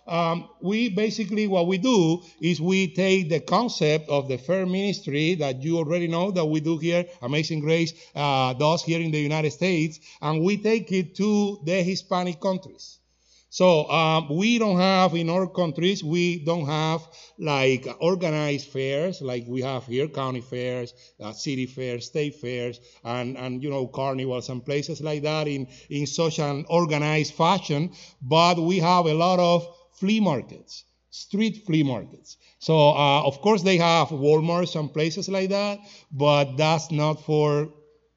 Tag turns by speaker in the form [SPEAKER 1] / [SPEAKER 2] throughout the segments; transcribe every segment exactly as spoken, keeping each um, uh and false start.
[SPEAKER 1] um, we basically, what we do is we take the concept of the fair ministry that you already know that we do here, Amazing Grace uh, does here in the United States, and we take it to the Hispanic countries. So um, we don't have, in our countries, we don't have like organized fairs like we have here, county fairs, uh, city fairs, state fairs, and, and, you know, carnivals and places like that in, in such an organized fashion. But we have a lot of flea markets, street flea markets. So, uh, of course, they have Walmarts and places like that, but that's not for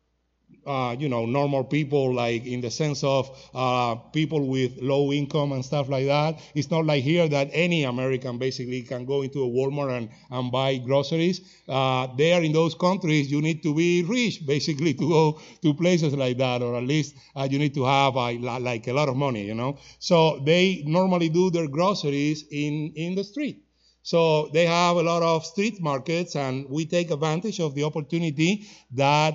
[SPEAKER 1] Uh, you know, normal people, like in the sense of uh, people with low income and stuff like that. It's not like here that any American basically can go into a Walmart and, and buy groceries. Uh, there in those countries, you need to be rich basically to go to places like that, or at least uh, you need to have uh, like a lot of money, you know. So they normally do their groceries in, in the street. So they have a lot of street markets, and we take advantage of the opportunity that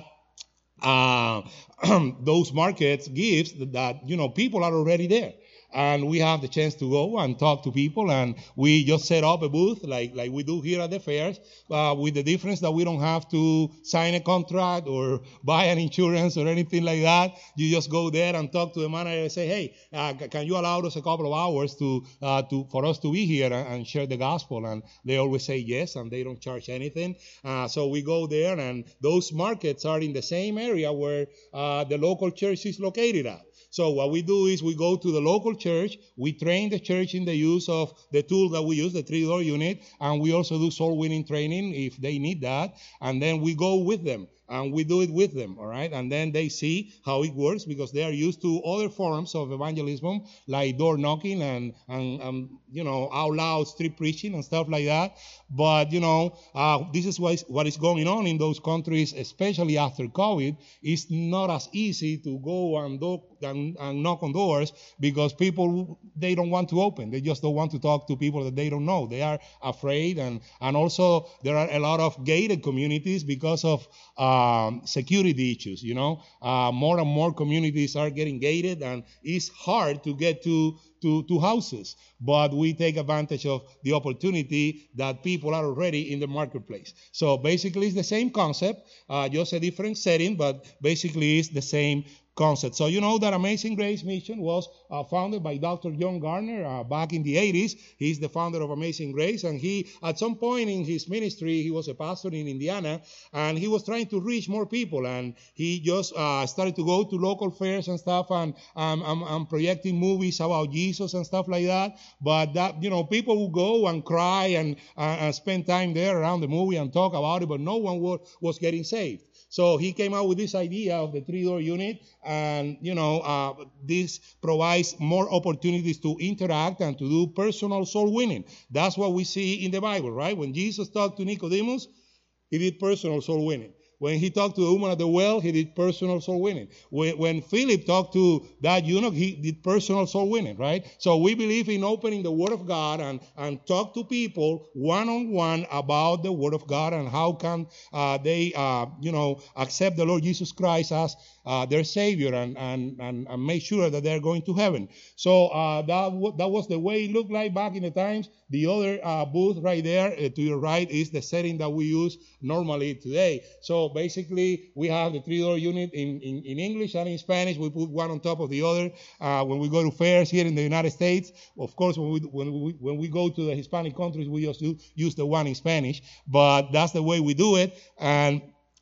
[SPEAKER 1] Uh, those markets gives that, you know, people are already there. And we have the chance to go and talk to people, and we just set up a booth like, like we do here at the fairs, uh, with the difference that we don't have to sign a contract or buy an insurance or anything like that. You just go there and talk to the manager and say, hey, uh, can you allow us a couple of hours to, uh, to for us to be here and, and share the gospel? And they always say yes, and they don't charge anything. Uh, so we go there, and those markets are in the same area where uh, the local church is located at. So what we do is we go to the local church, we train the church in the use of the tool that we use, the three-door unit, and we also do soul-winning training if they need that, and then we go with them. And we do it with them, all right? And then they see how it works, because they are used to other forms of evangelism, like door knocking and, and, and you know, out loud street preaching and stuff like that. But, you know, uh, this is what is, what is going on in those countries, especially after COVID. It's not as easy to go and, do, and, and knock on doors, because people, they don't want to open. They just don't want to talk to people that they don't know. They are afraid. And, and also, there are a lot of gated communities because of Um, security issues, you know. Uh, more and more communities are getting gated, and it's hard to get to, to, to houses. But we take advantage of the opportunity that people are already in the marketplace. So basically, it's the same concept, uh, just a different setting, but basically it's the same concept. So you know that Amazing Grace Mission was uh, founded by Doctor John Garner uh, back in the eighties. He's the founder of Amazing Grace, and he, at some point in his ministry, he was a pastor in Indiana, and he was trying to reach more people, and he just uh, started to go to local fairs and stuff, and um, um, um, projecting movies about Jesus and stuff like that. But that, you know, people would go and cry and, uh, and spend time there around the movie and talk about it, but no one was, was getting saved. So he came out with this idea of the three-door unit, and, you know, uh, this provides more opportunities to interact and to do personal soul winning. That's what we see in the Bible, right? When Jesus talked to Nicodemus, he did personal soul winning. When he talked to the woman at the well, he did personal soul winning. When, when Philip talked to that eunuch, he did personal soul winning, right? So we believe in opening the Word of God and, and talk to people one-on-one about the Word of God and how can uh, they, uh, you know, accept the Lord Jesus Christ as uh, their Savior and, and, and, and make sure that they're going to heaven. So uh, that, w- that was the way it looked like back in the times. The other uh, booth right there uh, to your right is the setting that we use normally today. So basically, we have the three-door unit in, in, in English and in Spanish. We put one on top of the other. Uh, when we go to fairs here in the United States, of course, when we when we when we go to the Hispanic countries, we just do, use the one in Spanish. But that's the way we do it. And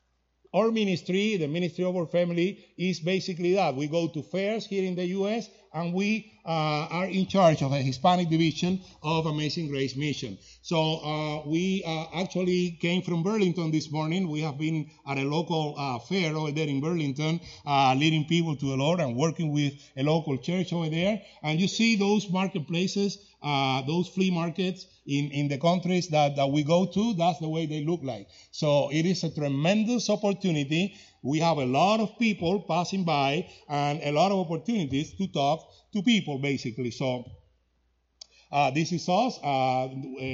[SPEAKER 1] our ministry, the ministry of our family, is basically that. We go to fairs here in the U S, and we uh, are in charge of a Hispanic division of Amazing Grace Mission. So uh, we uh, actually came from Burlington this morning. We have been at a local uh, fair over there in Burlington, uh, leading people to the Lord and working with a local church over there. And you see those marketplaces, uh, those flea markets in, in the countries that, that we go to. That's the way they look like. So it is a tremendous opportunity. We have a lot of people passing by and a lot of opportunities to talk to people, basically. So uh, this is us. Uh, um,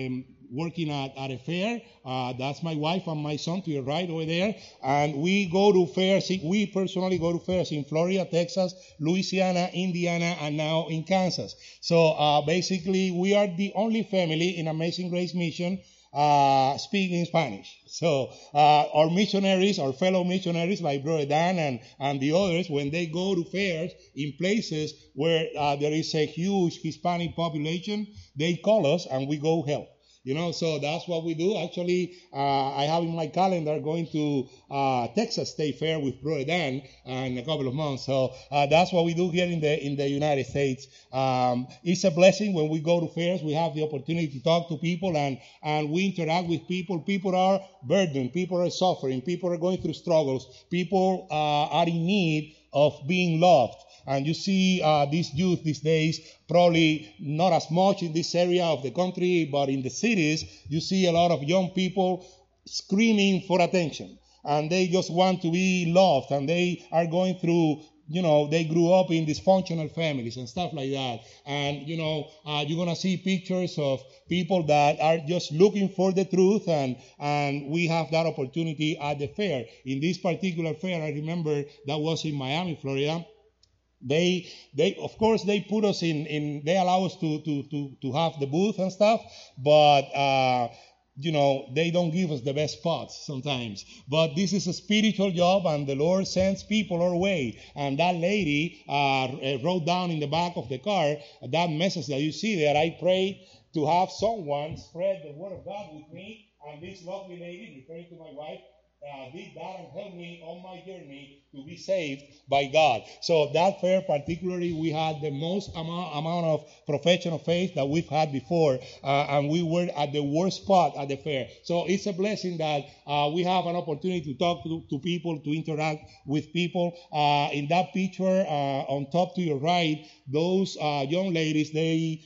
[SPEAKER 1] working at, at a fair. Uh, that's my wife and my son to your right over there. And we go to fairs. We personally go to fairs in Florida, Texas, Louisiana, Indiana, and now in Kansas. So uh, basically, we are the only family in Amazing Grace Mission uh, speaking Spanish. So uh, our missionaries, our fellow missionaries like Brother Dan and, and the others, when they go to fairs in places where uh, there is a huge Hispanic population, they call us and we go help. You know, so that's what we do. Actually, uh, I have in my calendar going to uh, Texas State Fair with Brother Dan uh, in a couple of months. So uh, that's what we do here in the in the United States. Um, it's a blessing when we go to fairs. We have the opportunity to talk to people and and we interact with people. People are burdened. People are suffering. People are going through struggles. People uh, are in need of being loved. And you see uh, these youth these days, probably not as much in this area of the country, but in the cities, you see a lot of young people screaming for attention. And they just want to be loved. And they are going through, you know, they grew up in dysfunctional families and stuff like that. And, you know, uh, you're going to see pictures of people that are just looking for the truth. And, and we have that opportunity at the fair. In this particular fair, I remember that was in Miami, Florida. They, they, of course, they put us in, in they allow us to, to, to, to have the booth and stuff, but, uh, you know, they don't give us the best spots sometimes. But this is a spiritual job, and the Lord sends people our way. And that lady uh, wrote down in the back of the car that message that you see there. I prayed to have someone spread the word of God with me, and this lovely lady, referring to my wife, Uh, did that and helped me on my journey to be saved by God. So that fair particularly, we had the most amount, amount of profession of faith that we've had before, uh, and we were at the worst spot at the fair. So it's a blessing that uh, we have an opportunity to talk to, to people, to interact with people. Uh, in that picture, uh, on top to your right, those uh, young ladies, they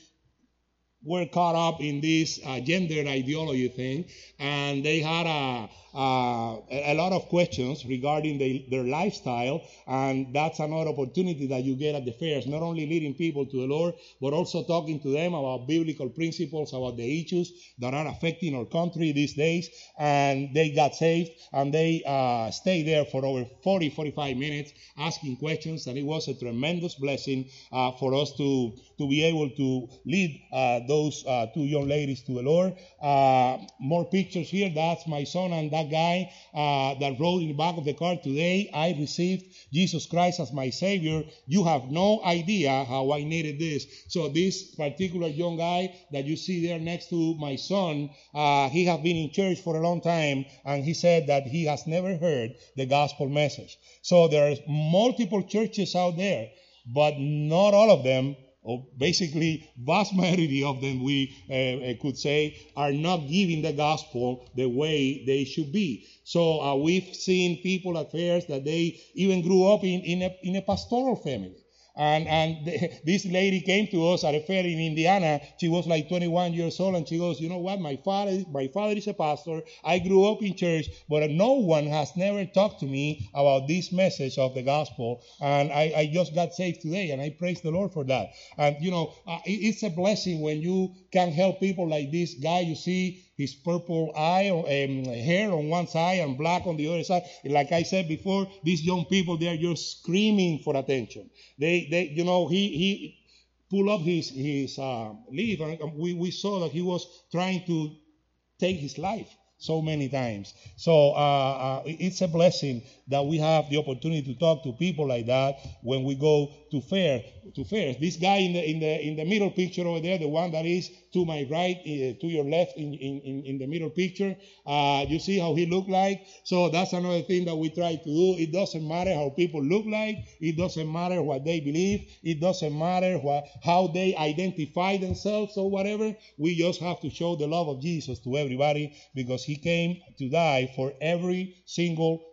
[SPEAKER 1] were caught up in this uh, gender ideology thing, and they had a, uh, a lot of questions regarding the, their lifestyle, and that's another opportunity that you get at the fairs, not only leading people to the Lord, but also talking to them about biblical principles, about the issues that are affecting our country these days, and they got saved, and they uh, stayed there for over forty, forty-five minutes asking questions, and it was a tremendous blessing uh, for us to, to be able to lead uh, those uh, two young ladies to the Lord. Uh, more pictures here. That's my son and that guy uh, that rode in the back of the car. Today, I received Jesus Christ as my Savior. You have no idea how I needed this. So this particular young guy that you see there next to my son, uh, he has been in church for a long time, and he said that he has never heard the gospel message. So there are multiple churches out there, but not all of them, or basically vast majority of them, we uh, could say, are not giving the gospel the way they should be. So uh, we've seen people at fairs that they even grew up in, in, a, in a pastoral family. And and the, this lady came to us at a fair in Indiana. She was like twenty-one years old, and she goes, you know what, my father, my father is a pastor. I grew up in church, but no one has never talked to me about this message of the gospel. And I, I just got saved today, and I praise the Lord for that. And, you know, uh, it, it's a blessing when you can help people like this guy. You see his purple eye, um, hair on one side and black on the other side. Like I said before, these young people, they are just screaming for attention. They, they, you know, he he pulled up his his uh, leaf, and we we saw that he was trying to take his life so many times. So uh, uh, it's a blessing that we have the opportunity to talk to people like that when we go to fair to fairs. This guy in the in the in the middle picture over there, the one that is to my right, uh, to your left in, in, in the middle picture, uh, you see how he looked like? So that's another thing that we try to do. It doesn't matter how people look like. It doesn't matter what they believe. It doesn't matter what, how they identify themselves or whatever. We just have to show the love of Jesus to everybody, because he came to die for every single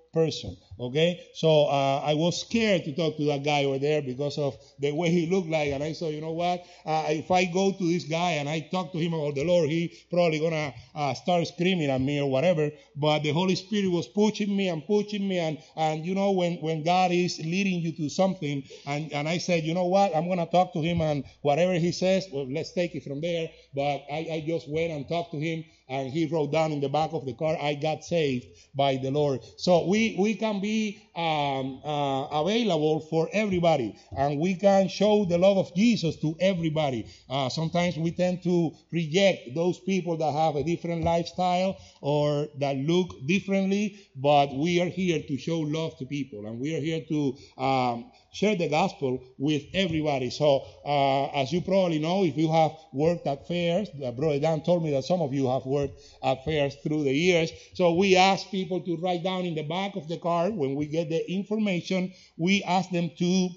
[SPEAKER 1] person. Okay, so uh, I was scared to talk to that guy over there because of the way he looked like, and I said, you know what? Uh, if I go to this guy and I talk to him about the Lord, he probably gonna uh, start screaming at me or whatever. But the Holy Spirit was pushing me and pushing me, and and you know when when God is leading you to something, and and I said, you know what? I'm gonna talk to him, and whatever he says, well, let's take it from there. But I, I just went and talked to him, and he wrote down in the back of the car, I got saved by the Lord. So we, we can be um, uh, available for everybody, and we can show the love of Jesus to everybody. Uh, sometimes we tend to reject those people that have a different lifestyle or that look differently, but we are here to show love to people, and we are here to um, share the gospel with everybody. So uh, as you probably know, if you have worked at fairs, uh, Brother Dan told me that some of you have worked at fairs through the years. So we ask people to write down in the back of the card when we get the information. We ask them to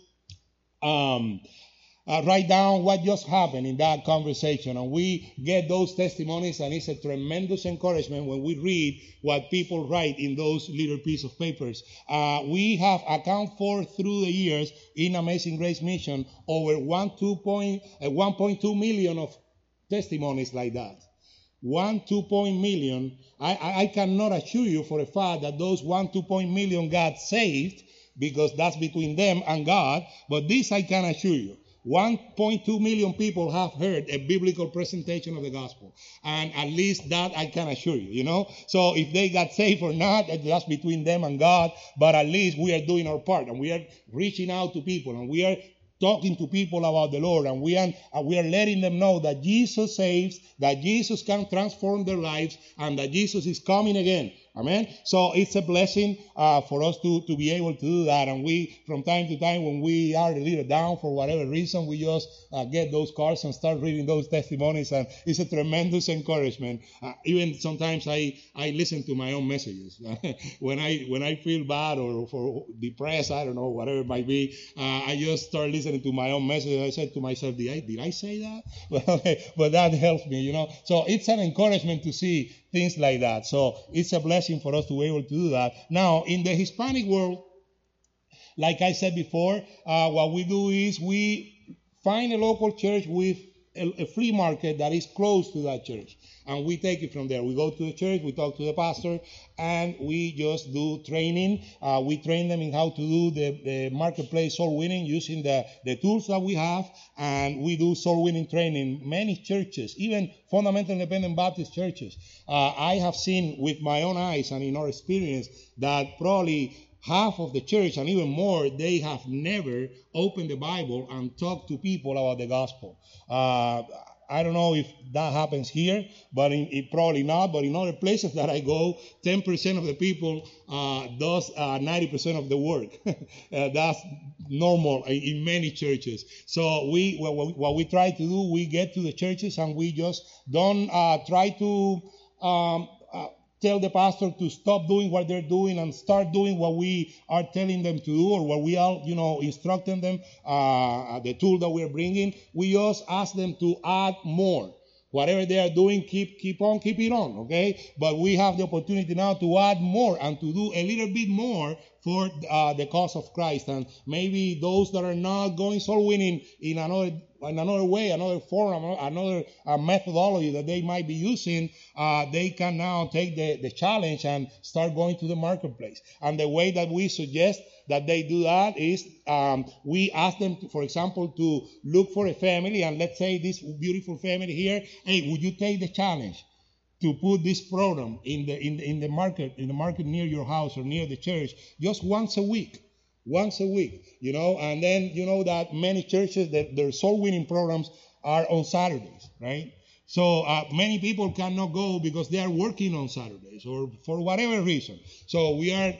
[SPEAKER 1] um, Uh, write down what just happened in that conversation, and we get those testimonies, and it's a tremendous encouragement when we read what people write in those little pieces of papers. Uh, we have accounted for through the years in Amazing Grace Mission over one, two point, uh, one point two million of testimonies like that. One, two point million. I, I, I cannot assure you for a fact that those one, two point million got saved, because that's between them and God, but this I can assure you. one point two million people have heard a biblical presentation of the gospel. And at least that I can assure you, you know. So if they got saved or not, that's between them and God. But at least we are doing our part, and we are reaching out to people, and we are talking to people about the Lord, and we are, and we are letting them know that Jesus saves, that Jesus can transform their lives, and that Jesus is coming again. Amen. So it's a blessing uh, for us to, to be able to do that. And we, from time to time, when we are a little down for whatever reason, we just uh, get those cards and start reading those testimonies. And it's a tremendous encouragement. Uh, even sometimes I, I listen to my own messages. when I when I feel bad or for depressed, I don't know, whatever it might be, uh, I just start listening to my own message. I said to myself, did I, did I say that? Well, but that helps me, you know. So it's an encouragement to see things like that. So it's a blessing for us to be able to do that. Now, in the Hispanic world, like I said before, uh, what we do is we find a local church with a, a flea market that is close to that church, and we take it from there. We go to the church, we talk to the pastor, and we just do training. Uh, we train them in how to do the, the marketplace soul winning using the, the tools that we have, and we do soul winning training. Many churches, even fundamental independent Baptist churches, uh, I have seen with my own eyes and in our experience that probably half of the church and even more, they have never opened the Bible and talked to people about the gospel. Uh, I don't know if that happens here, but in, it probably not. But in other places that I go, ten percent of the people uh, does uh, ninety percent of the work. uh, that's normal in many churches. So we, what, what we try to do, we get to the churches and we just don't uh, try to um, uh, tell the pastor to stop doing what they're doing and start doing what we are telling them to do, or what we are, you know, instructing them, uh, the tool that we're bringing. We just ask them to add more. Whatever they are doing, keep keep on, keep it on, okay? But we have the opportunity now to add more and to do a little bit more for uh, the cause of Christ. And maybe those that are not going soul winning in another in another way, another forum, another uh, methodology that they might be using, uh, they can now take the, the challenge and start going to the marketplace. And the way that we suggest that they do that is um, we ask them, to, for example, to look for a family, and let's say this beautiful family here, hey, would you take the challenge to put this program in the in the, in the market in the market near your house or near the church just once a week? Once a week, you know, and then you know that many churches, that their soul winning programs are on Saturdays, right? So uh, many people cannot go because they are working on Saturdays or for whatever reason. So we are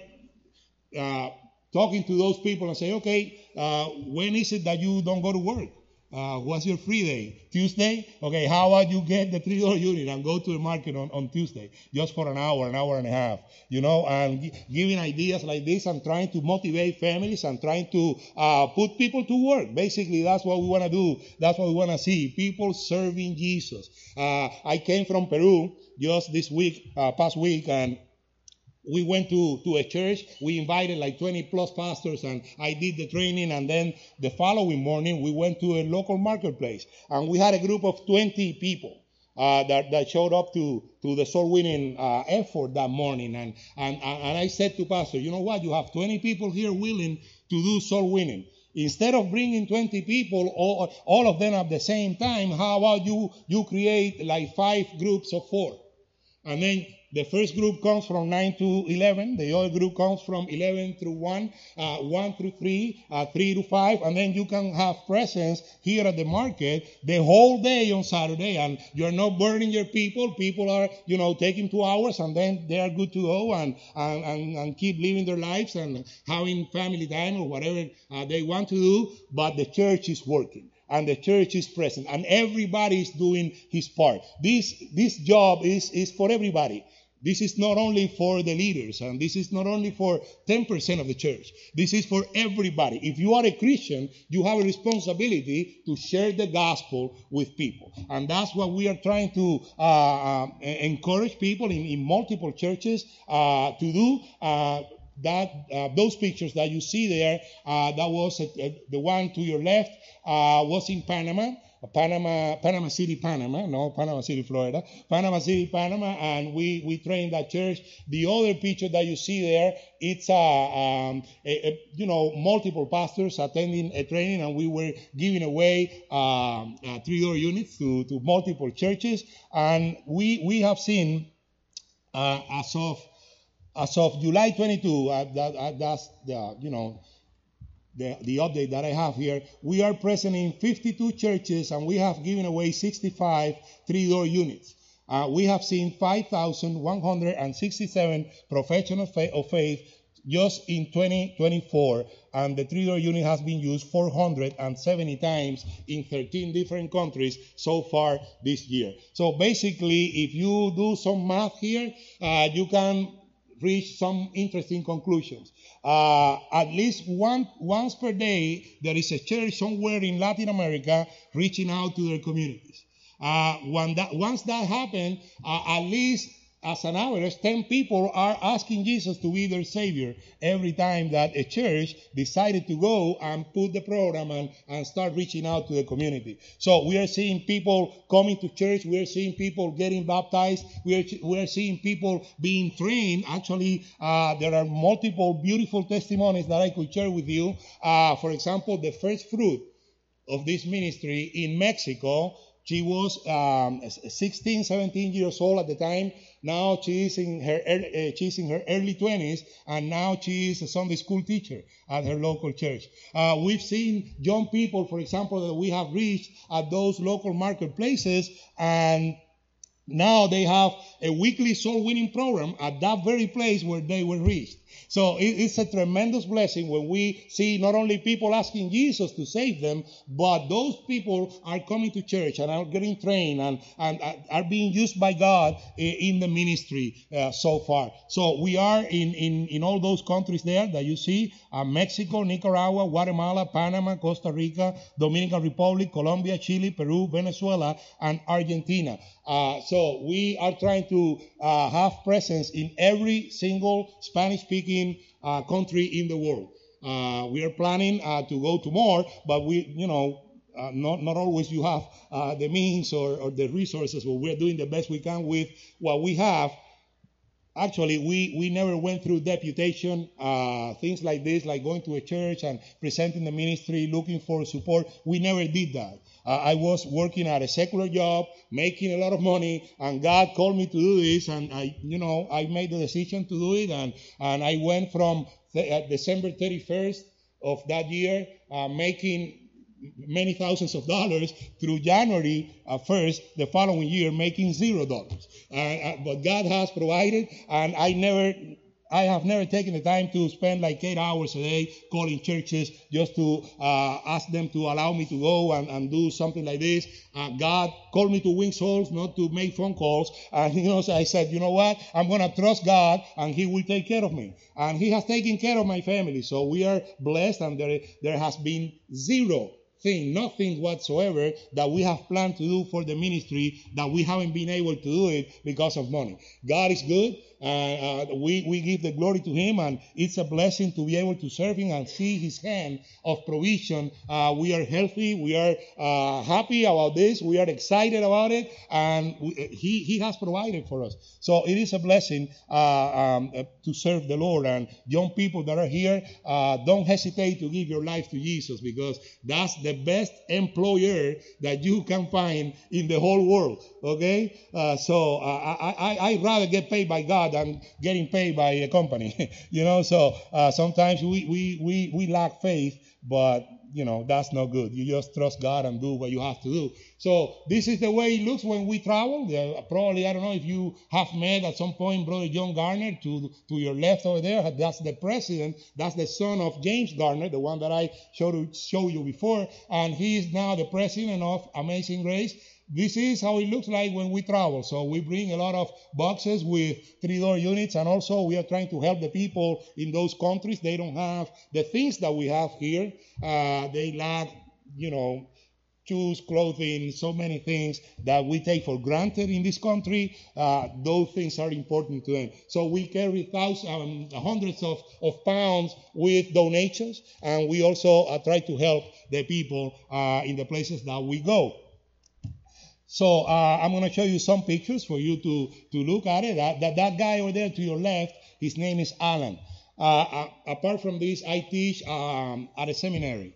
[SPEAKER 1] uh, talking to those people and say, okay, uh, when is it that you don't go to work? Uh, what's your free day? Tuesday? Okay, how about you get the three dollar unit and go to the market on, on Tuesday just for an hour, an hour and a half, you know, and g- giving ideas like this and trying to motivate families and trying to uh, put people to work. Basically, that's what we want to do. That's what we want to see, people serving Jesus. Uh, I came from Peru just this week, uh, past week, and we went to, to a church. We invited like twenty plus pastors, and I did the training. And then the following morning, we went to a local marketplace, and we had a group of twenty people uh, that, that showed up to, to the soul winning uh, effort that morning. And, and, and I said to Pastor, you know what? You have twenty people here willing to do soul winning. Instead of bringing twenty people, all, all of them at the same time, how about you, you create like five groups of four? And then the first group comes from nine to eleven. The other group comes from eleven through one, uh, one through three, uh, three to five. And then you can have presence here at the market the whole day on Saturday. And you're not burning your people. People are, you know, taking two hours and then they are good to go and, and, and, and keep living their lives and having family time or whatever uh, they want to do. But the church is working. And the church is present, and everybody is doing his part. This this job is, is for everybody. This is not only for the leaders, and this is not only for ten percent of the church. This is for everybody. If you are a Christian, you have a responsibility to share the gospel with people. And that's what we are trying to uh, uh, encourage people in, in multiple churches uh, to do. Uh, That uh, those pictures that you see there, uh, that was uh, the one to your left, uh, was in Panama, Panama, Panama City, Panama, no, Panama City, Florida, Panama City, Panama, and we, we trained that church. The other picture that you see there, it's uh, um, a, a, you know, multiple pastors attending a training, and we were giving away um, uh, three-door units to, to multiple churches, and we we have seen uh, as of As of July twenty-second, uh, that, uh, that's the, you know, the, the update that I have here. We are present in fifty-two churches, and we have given away sixty-five three-door units. Uh, we have seen five thousand one hundred sixty-seven professionals of faith just in twenty twenty-four, and the three-door unit has been used four hundred seventy times in thirteen different countries so far this year. So basically, if you do some math here, uh, you can reach some interesting conclusions. Uh, at least one, once per day, there is a church somewhere in Latin America reaching out to their communities. Uh, when that, once that happens, uh, at least as an average, ten people are asking Jesus to be their Savior every time that a church decided to go and put the program and, and start reaching out to the community. So we are seeing people coming to church. We are seeing people getting baptized. We are, we are seeing people being trained. Actually, uh, there are multiple beautiful testimonies that I could share with you. Uh, for example, the first fruit of this ministry in Mexico, she was um, sixteen, seventeen years old at the time. Now she is in her uh, she's in her early twenties, and now she is a Sunday school teacher at her local church. Uh, we've seen young people, for example, that we have reached at those local marketplaces, and now they have a weekly soul winning program at that very place where they were reached. So it's a tremendous blessing when we see not only people asking Jesus to save them, but those people are coming to church and are getting trained and, and are being used by God in the ministry uh, so far. So we are in, in, in all those countries there that you see, uh, Mexico, Nicaragua, Guatemala, Panama, Costa Rica, Dominican Republic, Colombia, Chile, Peru, Venezuela, and Argentina. Uh, so we are trying to uh, have presence in every single Spanish-speaking uh, country in the world. Uh, we are planning uh, to go to more, but we, you know, uh, not not always you have uh, the means or, or the resources, but we're doing the best we can with what we have. Actually, we, we never went through deputation, uh, things like this, like going to a church and presenting the ministry, looking for support. We never did that. Uh, I was working at a secular job, making a lot of money, and God called me to do this, and I, you know, I made the decision to do it, and, and I went from th- uh, December thirty-first of that year, uh, making many thousands of dollars through January uh, first, the following year, making zero dollars. Uh, uh, but God has provided, and I never, I have never taken the time to spend like eight hours a day calling churches just to uh, ask them to allow me to go and, and do something like this. Uh, God called me to win souls, not to make phone calls. And you know, so I said, you know what? I'm going to trust God, and He will take care of me. And He has taken care of my family. So we are blessed, and there, there has been zero thing, nothing whatsoever that we have planned to do for the ministry that we haven't been able to do it because of money. God is good, And uh, we, we give the glory to him, and it's a blessing to be able to serve him and see his hand of provision. Uh, we are healthy. We are uh, happy about this. We are excited about it, and we, he, he has provided for us. So it is a blessing uh, um, uh, to serve the Lord. And young people that are here, uh, don't hesitate to give your life to Jesus, because that's the best employer that you can find in the whole world. Okay? Uh, so uh, I, I, I'd rather get paid by God than getting paid by a company. you know, so uh, sometimes we, we, we, we lack faith, but you know, that's not good. You just trust God and do what you have to do. So this is the way it looks when we travel. Uh, probably, I don't know if you have met at some point Brother John Garner to, to your left over there. That's the president. That's the son of James Garner, the one that I showed, showed you before. And he is now the president of Amazing Grace. This is how it looks like when we travel. So we bring a lot of boxes with three-door units, and also we are trying to help the people in those countries. They don't have the things that we have here. Uh, they lack, you know, shoes, clothing, so many things that we take for granted in this country. Uh, those things are important to them. So we carry thousands, um, hundreds of, of pounds with donations, and we also uh, try to help the people uh, in the places that we go. So uh, I'm going to show you some pictures for you to, to look at it. That, that, that guy over there to your left, his name is Alan. Uh, uh, apart from this, I teach um, at a seminary.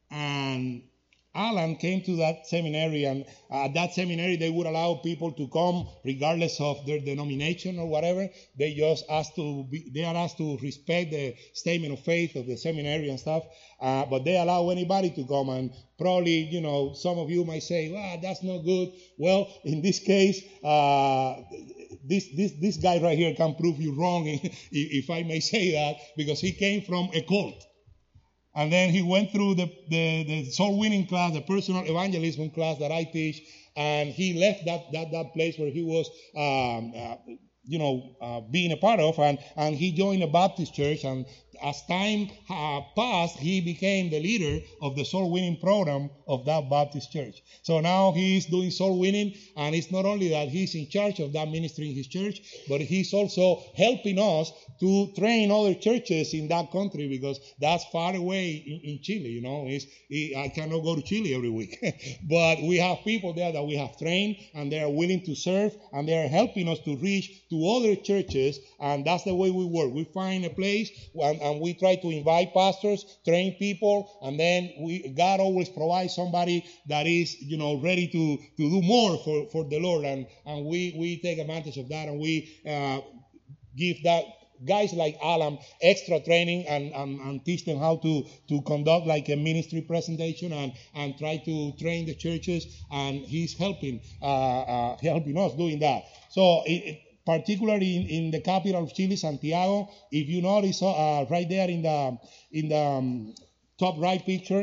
[SPEAKER 1] And Alan came to that seminary, and at that seminary they would allow people to come regardless of their denomination or whatever. They just asked to be, they are asked to respect the statement of faith of the seminary and stuff, uh, but they allow anybody to come. And probably, you know, some of you might say, well, that's not good. Well, in this case, uh, this, this, this guy right here can prove you wrong, if I may say that, because he came from a cult. And then he went through the, the, the soul winning class, the personal evangelism class that I teach, and he left that, that, that place where he was, um, uh, you know, uh, being a part of, and, and he joined a Baptist church. And as time uh, passed, he became the leader of the soul winning program of that Baptist church. So now he's doing soul winning, and it's not only that he's in charge of that ministry in his church, but he's also helping us to train other churches in that country, because that's far away in, in Chile. You know, it's, it, I cannot go to Chile every week, but we have people there that we have trained, and they are willing to serve, and they are helping us to reach to other churches. And that's the way we work. We find a place, and, and we try to invite pastors, train people, and then we God always provides somebody that is, you know, ready to, to do more for, for the Lord, and, and we, we take advantage of that, and we uh, give that guys like Alan extra training, and, and, and teach them how to, to conduct like a ministry presentation, and, and try to train the churches, and he's helping uh, uh, helping us doing that. So it, it, particularly in, in the capital of Chile, Santiago, if you notice uh, right there in the in the um, top right picture,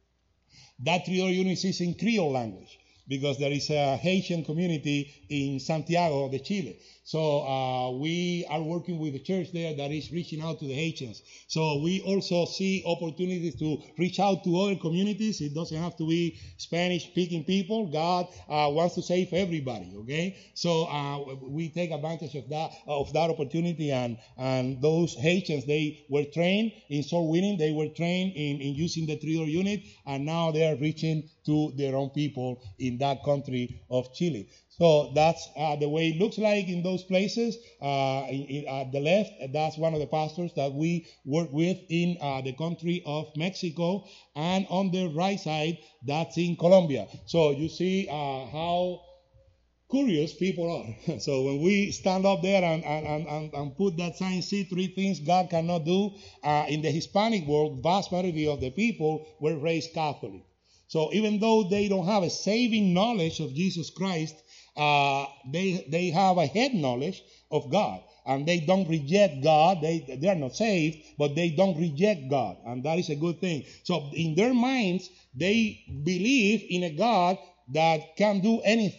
[SPEAKER 1] that three-door unit is in Creole language, because there is a Haitian community in Santiago de Chile. So uh, we are working with the church there that is reaching out to the Haitians. So we also see opportunities to reach out to other communities. It doesn't have to be Spanish-speaking people. God uh, wants to save everybody, okay? So uh, we take advantage of that of that opportunity. And, and those Haitians, they were trained in soul winning. They were trained in, in using the three-door unit, and now they are reaching to their own people in that country of Chile. So that's uh, the way it looks like in those places. Uh, in, in, at the left, that's one of the pastors that we work with in uh, the country of Mexico. And on the right side, that's in Colombia. So you see uh, how curious people are. So when we stand up there and, and, and, and put that sign, see three things God cannot do, uh, in the Hispanic world, vast majority of the people were raised Catholic. So even though they don't have a saving knowledge of Jesus Christ, uh, they they have a head knowledge of God, and they don't reject God. They they are not saved, but they don't reject God, and that is a good thing. So in their minds, they believe in a God that can do anything.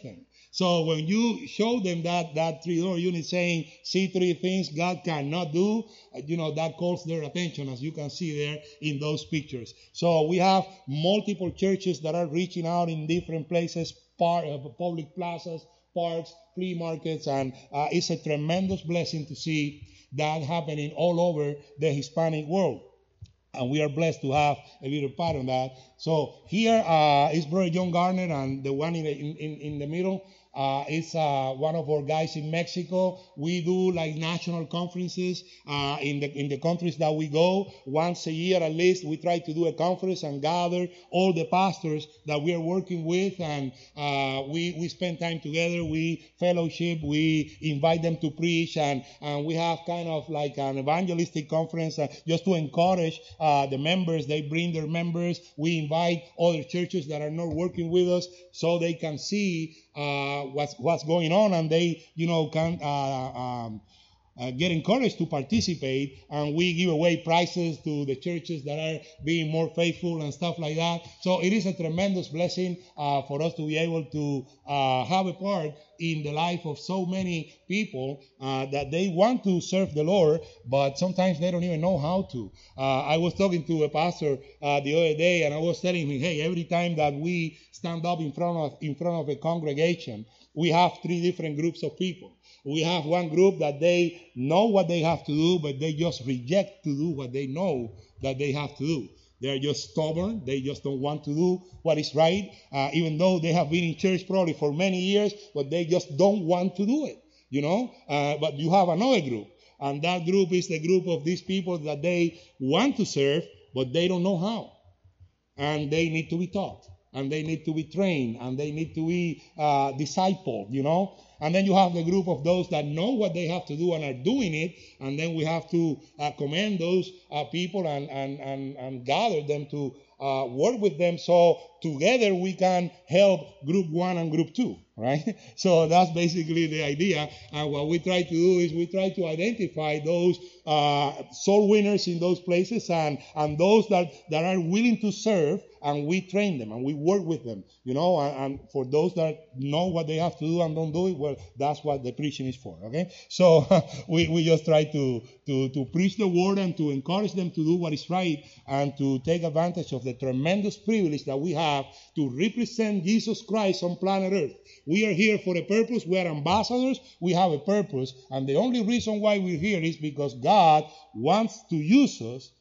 [SPEAKER 1] So when you show them that that three-door unit saying, see three things God cannot do, uh, you know, that calls their attention, as you can see there in those pictures. So we have multiple churches that are reaching out in different places, part of public plazas, parks, flea markets, and uh, it's a tremendous blessing to see that happening all over the Hispanic world. And we are blessed to have a little part on that. So here uh, is Brother John Garner, and the one in the, in, in, in the middle uh, is uh, one of our guys in Mexico. We do like national conferences uh, in the in the countries that we go. Once a year at least, we try to do a conference and gather all the pastors that we are working with, and uh, we, we spend time together. We fellowship. We invite them to preach, and, and we have kind of like an evangelistic conference uh, just to encourage uh, the members. They bring their members. We invite other churches that are not working with us so they can see uh, what's what's going on, and they, you know, can uh, um, uh, get encouraged to participate. And we give away prizes to the churches that are being more faithful and stuff like that. So it is a tremendous blessing uh, for us to be able to uh, have a part in the life of so many people uh, that they want to serve the Lord, but sometimes they don't even know how to. Uh, I was talking to a pastor uh, the other day, and I was telling him, hey, every time that we stand up in front of in front of a congregation, we have three different groups of people. We have one group that they know what they have to do, but they just reject to do what they know that they have to do. They're just stubborn. They just don't want to do what is right, uh, even though they have been in church probably for many years, but they just don't want to do it, you know. Uh, but you have another group, and that group is the group of these people that they want to serve, but they don't know how. And they need to be taught, and they need to be trained, and they need to be uh, discipled, you know. And then you have the group of those that know what they have to do and are doing it. And then we have to uh, commend those uh, people and, and, and, and gather them to uh, work with them. So together we can help group one and group two, right? So that's basically the idea. And what we try to do is we try to identify those uh, soul winners in those places, and, and those that, that are willing to serve, and we train them and we work with them, you know. And, and for those that know what they have to do and don't do it, well, that's what the preaching is for, okay? So we, we just try to, to, to preach the word and to encourage them to do what is right, and to take advantage of the tremendous privilege that we have to represent Jesus Christ on planet Earth. We are here for a purpose. We are ambassadors. We have a purpose. And the only reason why we're here is because God wants to use us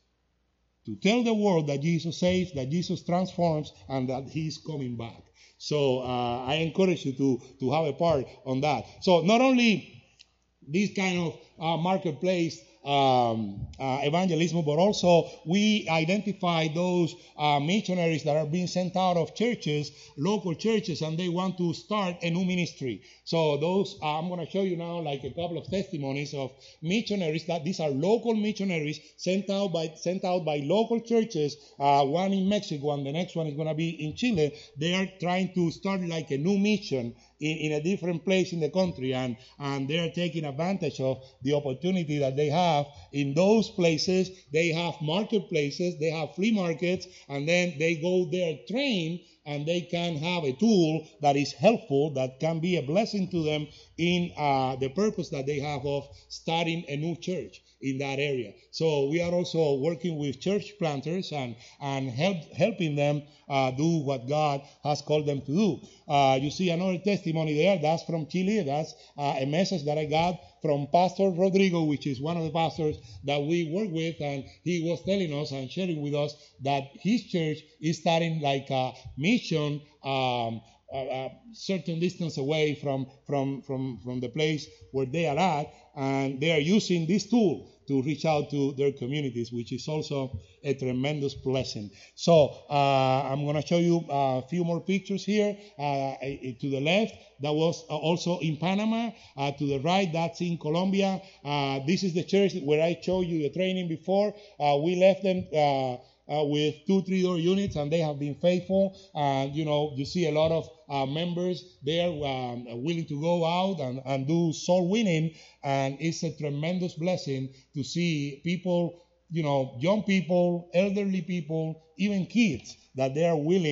[SPEAKER 1] to tell the world that Jesus saves, that Jesus transforms, and that He's coming back. So uh, I encourage you to, to have a part on that. So not only this kind of uh, marketplace um, uh, evangelism, but also we identify those uh, missionaries that are being sent out of churches, local churches, and they want to start a new ministry. So those, uh, I'm going to show you now like a couple of testimonies of missionaries that these are local missionaries sent out by sent out by local churches. Uh, one in Mexico and the next one is going to be in Chile. They are trying to start like a new mission in, in a different place in the country, and, and they are taking advantage of the opportunity that they have in those places. They have marketplaces, they have flea markets, and then they go there trained, and they can have a tool that is helpful, that can be a blessing to them in uh, the purpose that they have of starting a new church in that area. So we are also working with church planters and, and help, helping them uh, do what God has called them to do. Uh, you see another testimony there. That's from Chile. That's uh, a message that I got from Pastor Rodrigo, which is one of the pastors that we work with, and he was telling us and sharing with us that his church is starting like a mission um, a, a certain distance away from, from, from, from the place where they are at, and they are using this tool to reach out to their communities, which is also a tremendous blessing. So uh, I'm going to show you a few more pictures here. Uh, to the left, that was also in Panama. Uh, to the right, that's in Colombia. Uh, this is the church where I showed you the training before. Uh, we left them uh, uh, with two three-door units, and they have been faithful. And, you know, you see a lot of uh, members there um, willing to go out and, and do soul winning. And it's a tremendous blessing to see people, you know, young people, elderly people, even kids, that they are willing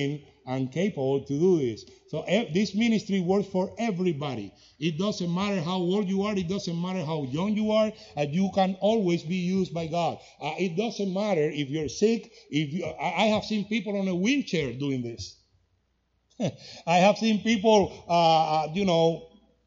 [SPEAKER 1] and capable to do this. So e- this ministry works for everybody. It doesn't matter how old you are. It doesn't matter how young you are. Uh, you can always be used by God. Uh, it doesn't matter if you're sick. If you, I, I have seen people on a wheelchair doing this. I have seen people, uh, uh, you know,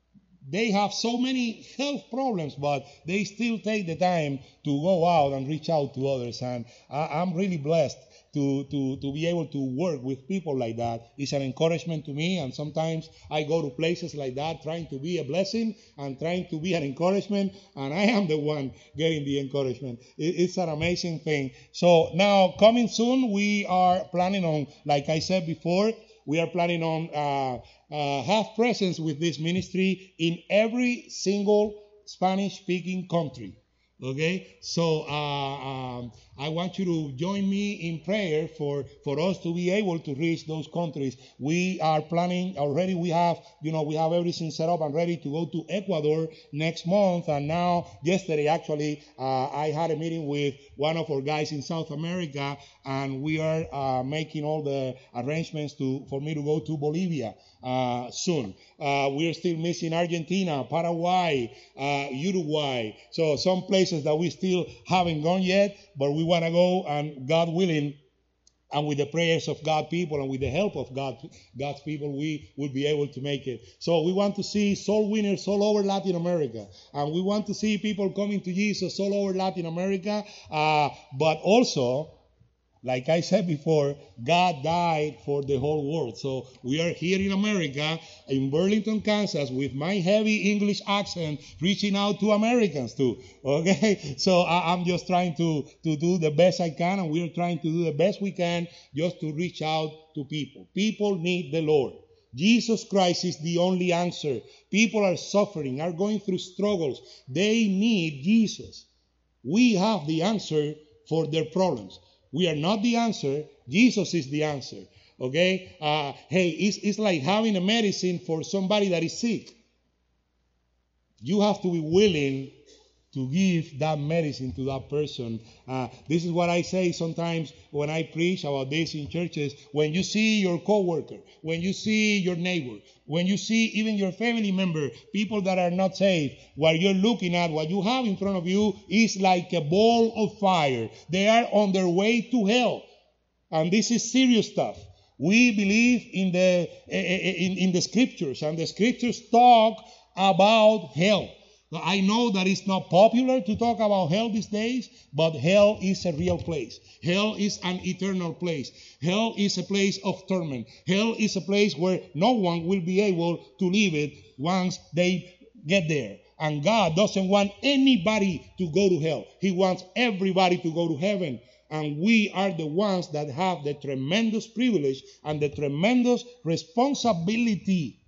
[SPEAKER 1] they have so many health problems, but they still take the time to go out and reach out to others. And I, I'm really blessed to, to, to be able to work with people like that. It's an encouragement to me, and sometimes I go to places like that trying to be a blessing and trying to be an encouragement, and I am the one getting the encouragement. It, it's an amazing thing. So now, coming soon, we are planning on, like I said before, we are planning on uh, uh, have presence with this ministry in every single Spanish-speaking country. Okay, so uh, um, I want you to join me in prayer for, for us to be able to reach those countries. We are planning already. We have, you know, we have everything set up and ready to go to Ecuador next month. And now, yesterday actually, uh, I had a meeting with one of our guys in South America, and we are uh, making all the arrangements to for me to go to Bolivia uh, soon. Uh, we're still missing Argentina, Paraguay, uh, Uruguay. So some places that we still haven't gone yet, but we want to go, and God willing, and with the prayers of God's people and with the help of God, God's people, we will be able to make it. So we want to see soul winners all over Latin America, and we want to see people coming to Jesus all over Latin America, uh, but also, like I said before, God died for the whole world. So we are here in America, in Burlington, Kansas, with my heavy English accent, reaching out to Americans too. Okay? So I, I'm just trying to, to do the best I can, and we're trying to do the best we can just to reach out to people. People need the Lord. Jesus Christ is the only answer. People are suffering, are going through struggles. They need Jesus. We have the answer for their problems. We are not the answer. Jesus is the answer. Okay? Uh, hey, it's, it's like having a medicine for somebody that is sick. You have to be willing to give that medicine to that person. Uh, this is what I say sometimes when I preach about this in churches. When you see your coworker, when you see your neighbor, when you see even your family member, people that are not saved, what you're looking at, what you have in front of you is like a ball of fire. They are on their way to hell. And this is serious stuff. We believe in the in, in the scriptures, and the scriptures talk about hell. I know that it's not popular to talk about hell these days, but hell is a real place. Hell is an eternal place. Hell is a place of torment. Hell is a place where no one will be able to leave it once they get there. And God doesn't want anybody to go to hell. He wants everybody to go to heaven. And we are the ones that have the tremendous privilege and the tremendous responsibility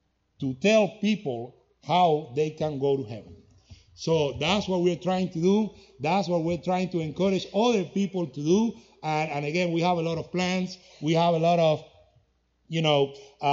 [SPEAKER 1] to tell people how they can go to heaven. So that's what we're trying to do. That's what we're trying to encourage other people to do. And, and again, we have a lot of plans. We have a lot of, you know,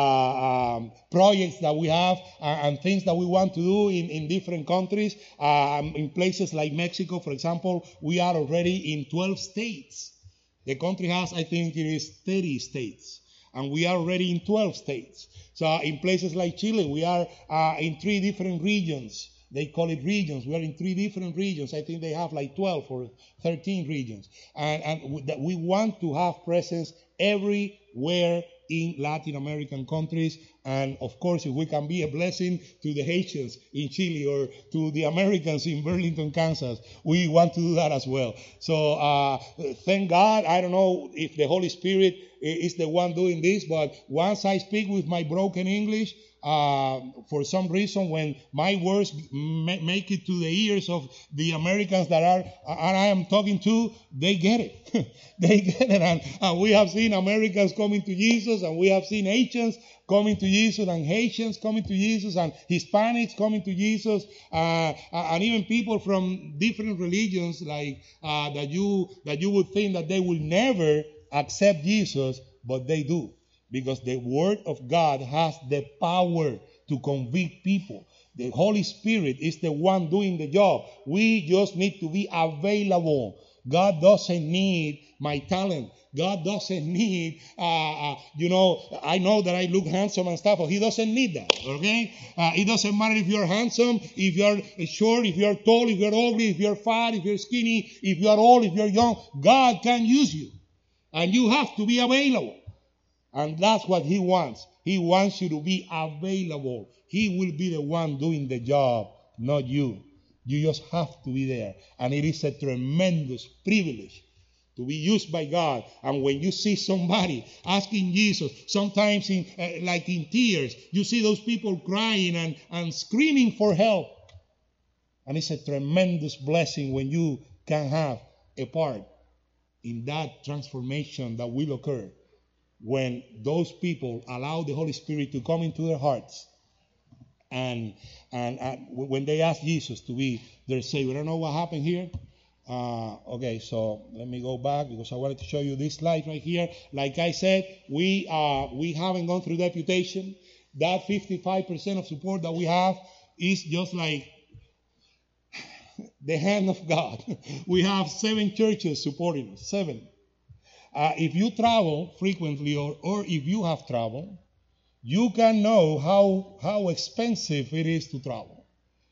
[SPEAKER 1] uh, um, projects that we have uh, and things that we want to do in, in different countries. Um, in places like Mexico, for example, we are already in twelve states. The country has, I think it is thirty states. And we are already in twelve states. So in places like Chile, we are uh, in three different regions. They call it regions. We are in three different regions. I think they have like twelve or thirteen regions. And, and we want to have presence everywhere in Latin American countries. And of course, if we can be a blessing to the Haitians in Chile or to the Americans in Burlington, Kansas, we want to do that as well. So uh, thank God. I don't know if the Holy Spirit is the one doing this, but once I speak with my broken English, uh, for some reason, when my words ma- make it to the ears of the Americans that are and I am talking to, they get it. They get it. And, and we have seen Americans coming to Jesus, and we have seen Haitians coming to Jesus, and Haitians coming to Jesus, and Hispanics coming to Jesus, uh, and even people from different religions, like uh, that you that you would think that they will never accept Jesus, but they do, because the Word of God has the power to convict people. The Holy Spirit is the one doing the job. We just need to be available. God doesn't need my talent. God doesn't need, uh, uh, you know, I know that I look handsome and stuff, but he doesn't need that, okay? Uh, it doesn't matter if you're handsome, if you're short, if you're tall, if you're ugly, if you're fat, if you're skinny, if you're old, if you're young. God can use you. And you have to be available. And that's what he wants. He wants you to be available. He will be the one doing the job, not you. You just have to be there. And it is a tremendous privilege to be used by God. And when you see somebody asking Jesus, sometimes in uh, like in tears, you see those people crying and, and screaming for help. And it's a tremendous blessing when you can have a part in that transformation that will occur when those people allow the Holy Spirit to come into their hearts. And, and and when they ask Jesus to be their Savior. I don't know what happened here. Uh, okay, so let me go back because I wanted to show you this slide right here. Like I said, we uh, we haven't gone through deputation. That fifty-five percent of support that we have is just like the hand of God. We have seven churches supporting us. Seven. Uh, if you travel frequently or, or if you have traveled, you can know how, how expensive it is to travel.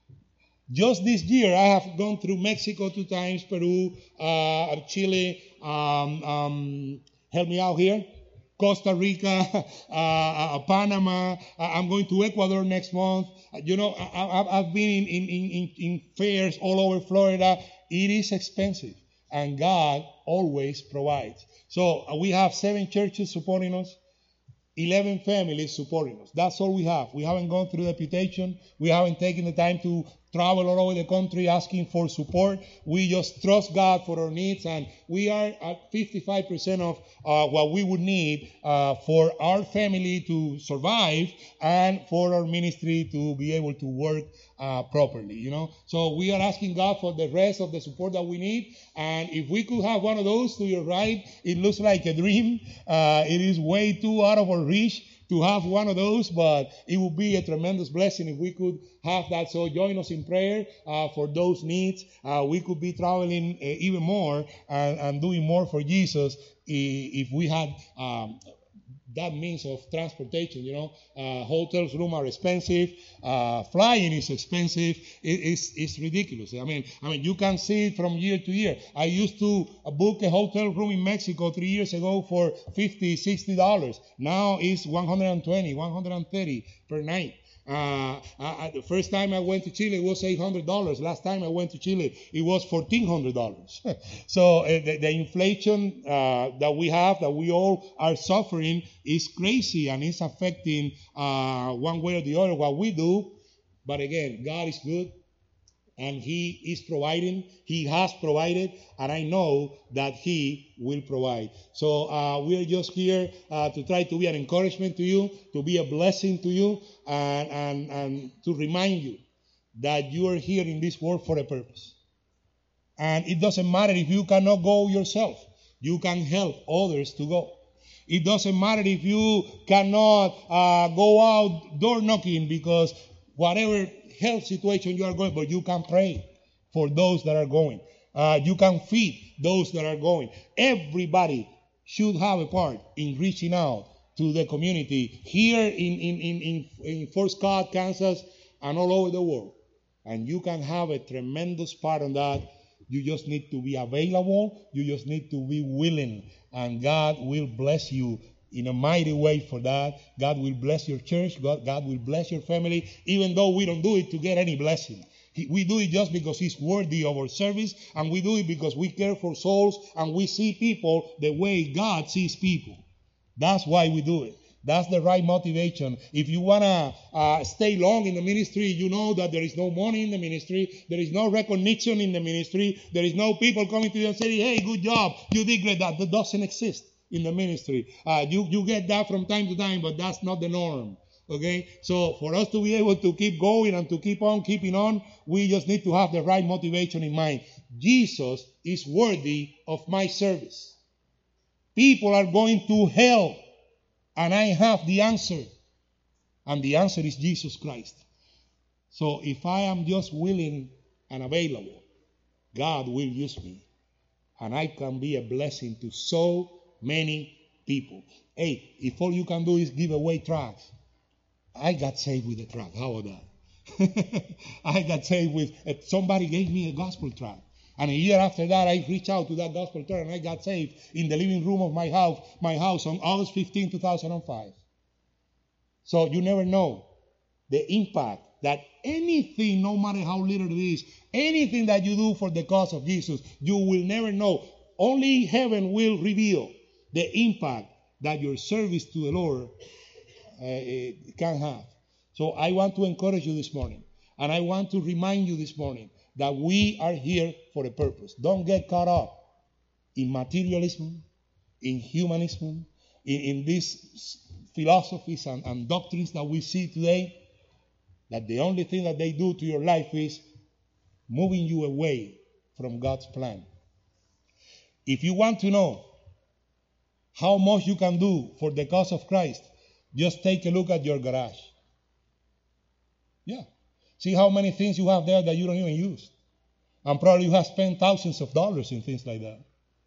[SPEAKER 1] Just this year, I have gone through Mexico two times, Peru, uh, Chile, um, um, help me out here, Costa Rica, uh, uh, Panama. I'm going to Ecuador next month. You know, I, I've been in, in, in, in fairs all over Florida. It is expensive, and God always provides. So uh, we have seven churches supporting us. eleven families supporting us. That's all we have. We haven't gone through deputation. We haven't taken the time to travel all over the country asking for support. We just trust God for our needs, and we are at fifty-five percent of uh, what we would need uh, for our family to survive and for our ministry to be able to work uh, properly, you know. So we are asking God for the rest of the support that we need, and if we could have one of those to your right, it looks like a dream. Uh, it is way too out of our reach to have one of those, but it would be a tremendous blessing if we could have that. So join us in prayer uh, for those needs. Uh, we could be traveling uh, even more and, and doing more for Jesus if we had um, that means of transportation. You know, uh, hotels, rooms are expensive. Uh, flying is expensive. It, it's, it's ridiculous. I mean, I mean, you can see it from year to year. I used to book a hotel room in Mexico three years ago for fifty, sixty dollars. Now it's one hundred twenty, one hundred thirty per night. Uh, I, the first time I went to Chile, it was eight hundred dollars. Last time I went to Chile, it was fourteen hundred dollars. So uh, the, the inflation uh, that we have, that we all are suffering, is crazy, and it's affecting uh, one way or the other what we do. But again, God is good, and He is providing. He has provided, and I know that He will provide. So uh, we are just here uh, to try to be an encouragement to you, to be a blessing to you, and, and, and to remind you that you are here in this world for a purpose. And it doesn't matter if you cannot go yourself. You can help others to go. It doesn't matter if you cannot uh, go out door knocking because whatever health situation you are going, but you can pray for those that are going. Uh, you can feed those that are going. Everybody should have a part in reaching out to the community here in, in, in, in, in Fort Scott, Kansas, and all over the world. And you can have a tremendous part on that. You just need to be available. You just need to be willing. And God will bless you in a mighty way for that. God will bless your church. God, God will bless your family, even though we don't do it to get any blessing. He, we do it just because He's worthy of our service, and we do it because we care for souls, and we see people the way God sees people. That's why we do it. That's the right motivation. If you want to uh, stay long in the ministry, you know that there is no money in the ministry. There is no recognition in the ministry. There is no people coming to you and saying, hey, good job, you did great. That, that doesn't exist in the ministry. Uh, you, you get that from time to time, but that's not the norm. Okay? So for us to be able to keep going and to keep on keeping on, we just need to have the right motivation in mind. Jesus is worthy of my service. People are going to hell, and I have the answer. And the answer is Jesus Christ. So if I am just willing and available, God will use me. and I can be a blessing to so many people. Hey, if all you can do is give away tracts, I got saved with a tract. How about that? I got saved with, if somebody gave me a gospel tract. And a year after that, I reached out to that gospel tract and I got saved in the living room of my house, my house on August fifteenth, two thousand five. So you never know the impact that anything, no matter how little it is, anything that you do for the cause of Jesus, you will never know. Only heaven will reveal the impact that your service to the Lord uh, can have. So I want to encourage you this morning, and I want to remind you this morning that we are here for a purpose. Don't get caught up in materialism, in humanism, in, in these philosophies and, and doctrines that we see today, that the only thing that they do to your life is moving you away from God's plan. If you want to know how much you can do for the cause of Christ, just take a look at your garage. Yeah. See how many things you have there that you don't even use. And probably you have spent thousands of dollars in things like that.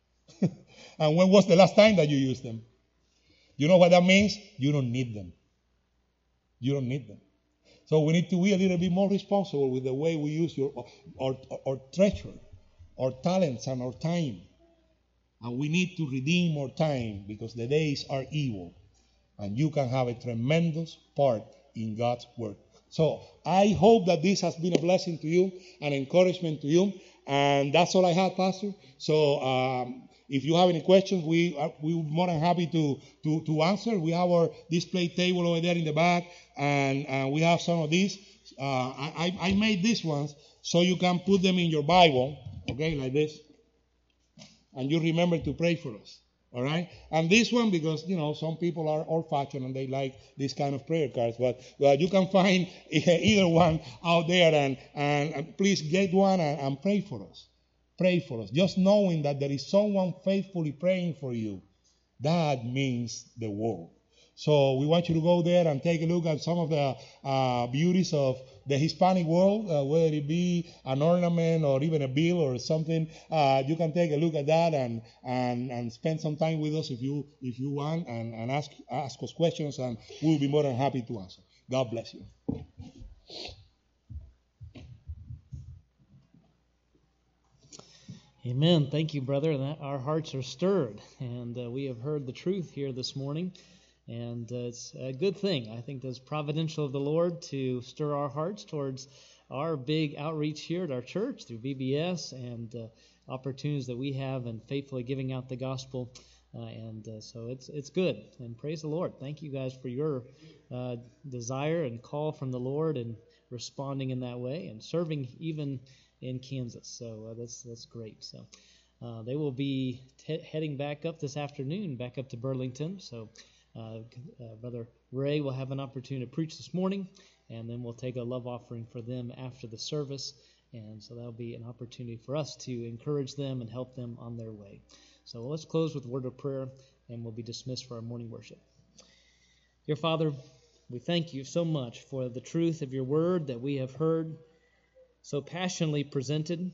[SPEAKER 1] And when was the last time that you used them? You know what that means? You don't need them. You don't need them. So we need to be a little bit more responsible with the way we use your, our, our, our treasure, our talents, and our time. And we need to redeem our time because the days are evil. And you can have a tremendous part in God's work. So I hope that this has been a blessing to you, an encouragement to you. And that's all I had, Pastor. So um, if you have any questions, we are we're more than happy to, to, to answer. We have our display table over there in the back, and uh, we have some of these. Uh, I, I made these ones so you can put them in your Bible, okay, like this. And you remember to pray for us. All right? And this one, because, you know, some people are old-fashioned and they like this kind of prayer cards. But well, you can find either one out there. And, and, and please get one and, and pray for us. Pray for us. Just knowing that there is someone faithfully praying for you, that means the world. So we want you to go there and take a look at some of the uh, beauties of the Hispanic world, uh, whether it be an ornament or even a bill or something. Uh, you can take a look at that and, and, and spend some time with us if you if you want, and, and ask ask us questions, and we'll be more than happy to answer. God bless you.
[SPEAKER 2] Amen. Thank you, brother. And that, our hearts are stirred, and uh, we have heard the truth here this morning. And uh, it's a good thing. I think that's providential of the Lord to stir our hearts towards our big outreach here at our church through V B S and uh, opportunities that we have in faithfully giving out the gospel. Uh, and uh, so it's it's good. And praise the Lord. Thank you guys for your uh, desire and call from the Lord and responding in that way and serving even in Kansas. So uh, that's that's great. So uh, they will be t- heading back up this afternoon, back up to Burlington. So. Uh, uh, Brother Ray will have an opportunity to preach this morning, and then we'll take a love offering for them after the service, and so that'll be an opportunity for us to encourage them and help them on their way. So let's close with a word of prayer, and we'll be dismissed for our morning worship. Dear Father, we thank you so much for the truth of your word that we have heard so passionately presented,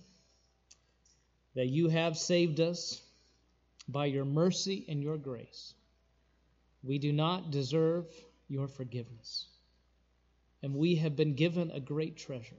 [SPEAKER 2] that you have saved us by your mercy and your grace. We do not deserve your forgiveness, and we have been given a great treasure.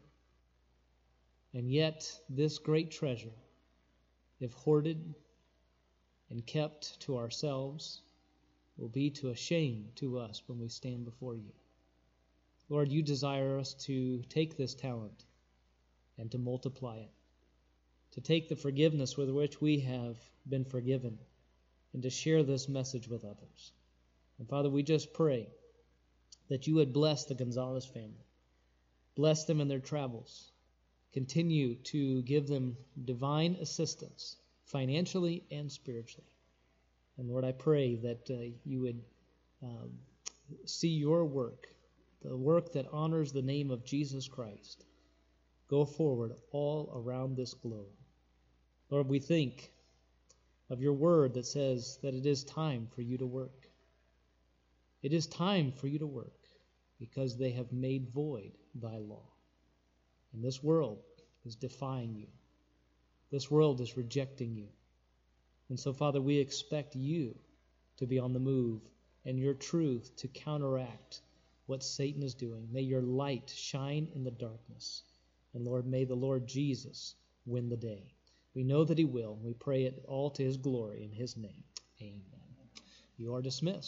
[SPEAKER 2] And yet this great treasure, if hoarded and kept to ourselves, will be to a shame to us when we stand before you. Lord, you desire us to take this talent and to multiply it, to take the forgiveness with which we have been forgiven and to share this message with others. And Father, we just pray that you would bless the Gonzalez family. Bless them in their travels. Continue to give them divine assistance, financially and spiritually. And Lord, I pray that uh, you would um, see your work, the work that honors the name of Jesus Christ, go forward all around this globe. Lord, we think of your word that says that it is time for you to work. It is time for you to work because they have made void thy law. And this world is defying you. This world is rejecting you. And so, Father, we expect you to be on the move and your truth to counteract what Satan is doing. May your light shine in the darkness. And Lord, may the Lord Jesus win the day. We know that he will. We pray it all to his glory in his name. Amen. You are dismissed.